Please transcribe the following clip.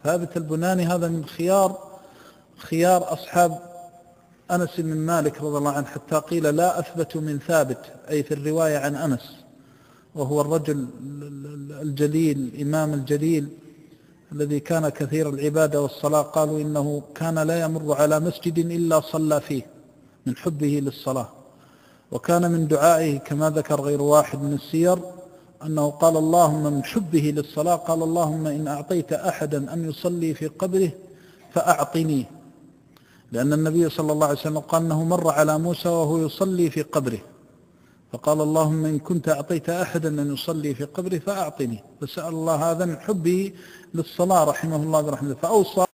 ثابت البناني هذا من خيار أصحاب أنس بن مالك رضي الله عنه، حتى قيل لا أثبت من ثابت، أي في الرواية عن أنس، وهو الرجل الجليل الإمام الجليل الذي كان كثير العبادة والصلاة. قالوا إنه كان لا يمر على مسجد إلا صلى فيه من حبه للصلاة. وكان من دعائه كما ذكر غير واحد من السير أنه قال اللهم من حبه للصلاة قال اللهم إن أعطيت أحدا أن يصلي في قبره فأعطني، لأن النبي صلى الله عليه وسلم قال أنه مر على موسى وهو يصلي في قبره، فقال اللهم إن كنت أعطيت أحدا أن يصلي في قبره فأعطني، فسأل الله هذا من حبه للصلاة رحمه الله برحمته، فأوصى